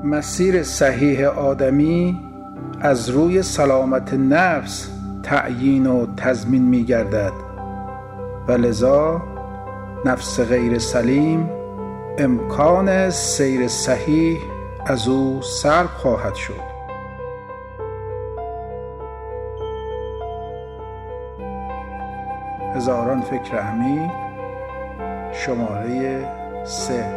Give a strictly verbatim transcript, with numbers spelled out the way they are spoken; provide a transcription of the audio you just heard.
مسیر صحیح آدمی از روی سلامت نفس تعیین و تضمین می گردد و لذا نفس غیر سلیم امکان سیر صحیح از او سلب خواهد شد. هزاران فکر عمیق، شماره سه.